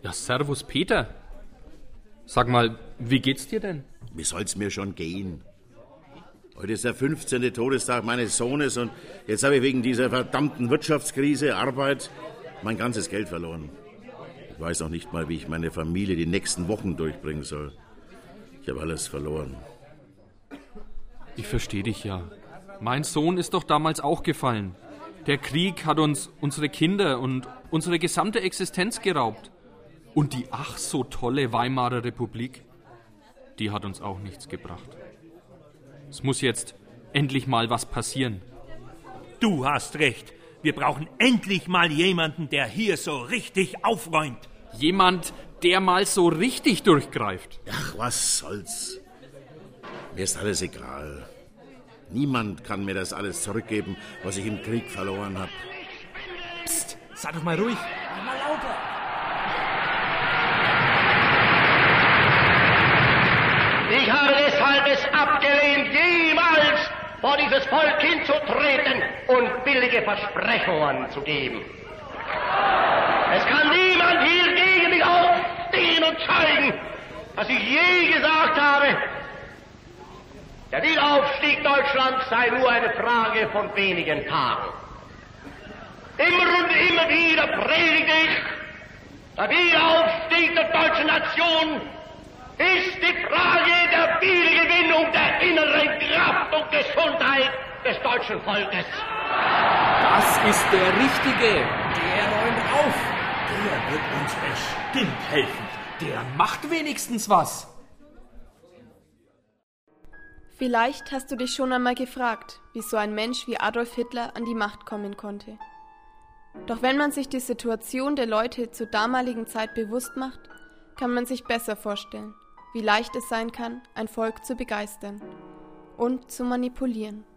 Ja, servus Peter. Sag mal, wie geht's dir denn? Wie soll's mir schon gehen? Heute ist der 15. Todestag meines Sohnes und jetzt habe ich wegen dieser verdammten Wirtschaftskrise, Arbeit, mein ganzes Geld verloren. Ich weiß noch nicht mal, wie ich meine Familie die nächsten Wochen durchbringen soll. Ich habe alles verloren. Ich verstehe dich ja. Mein Sohn ist doch damals auch gefallen. Der Krieg hat uns unsere Kinder und unsere gesamte Existenz geraubt. Und die ach so tolle Weimarer Republik, die hat uns auch nichts gebracht. Es muss jetzt endlich mal was passieren. Du hast recht. Wir brauchen endlich mal jemanden, der hier so richtig aufräumt. Jemand, der mal so richtig durchgreift. Ach, was soll's? Mir ist alles egal. Niemand kann mir das alles zurückgeben, was ich im Krieg verloren habe. Psst, sei doch mal ruhig. Mal lauter. Ich habe deshalb es abgelehnt, jemals vor dieses Volk hinzutreten und billige Versprechungen zu geben. Es kann niemand hier gegen mich aufstehen und zeigen, dass ich je gesagt habe, der Wiederaufstieg Deutschlands sei nur eine Frage von wenigen Tagen. Immer und immer wieder predige ich, der Wiederaufstieg der deutschen Nation ist die Frage der Wiedergewinnung der inneren Kraft und Gesundheit des deutschen Volkes. Das ist der Richtige. Der räumt auf. Der wird uns bestimmt helfen. Der macht wenigstens was. Vielleicht hast du dich schon einmal gefragt, wie so ein Mensch wie Adolf Hitler an die Macht kommen konnte. Doch wenn man sich die Situation der Leute zur damaligen Zeit bewusst macht, kann man sich besser vorstellen, wie leicht es sein kann, ein Volk zu begeistern und zu manipulieren.